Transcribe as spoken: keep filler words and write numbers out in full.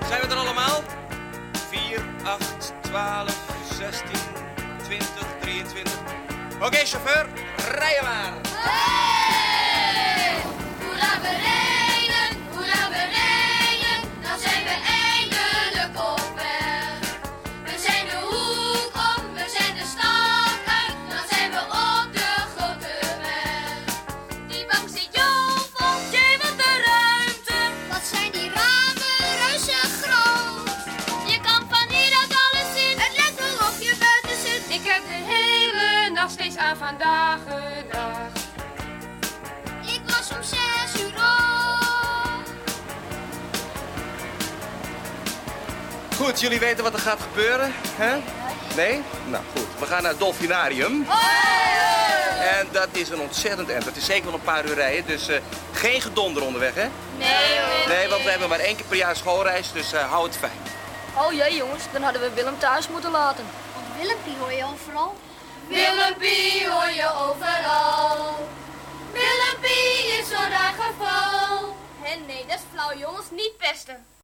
Zijn we er allemaal? vier, acht, twaalf, zestien, twintig, drieëntwintig. Oké, okay, chauffeur, rijden maar. Hey! Hoera we rijden, hoera we rijden, dan zijn we eindelijk op weg. We zijn de hoek om, we zijn de stad uit, dan zijn we op de grote weg. Die bank zit jovel, jee wat de ruimte. Wat zijn die ramen reuze groot. Je kan van hieruit alles zien, het lijkt wel of je buiten zit. Ik heb de hele nacht steeds aan vandaag gedacht. Ik was om zes uur op. Goed, jullie weten wat er gaat gebeuren, hè? Nee? Nou, goed. We gaan naar het Dolfinarium. En dat is een ontzettend end. Dat is zeker wel een paar uur rijden, dus uh, geen gedonder onderweg, hè? Nee hoor. Nee, want we hebben maar één keer per jaar schoolreis, dus uh, hou het fijn. Oh jee jongens, dan hadden we Willem thuis moeten laten. Willempie hoor je overal. Willempie hoor je overal. Willempie is zo'n raar geval. Hé nee, dat is flauw jongens, niet pesten.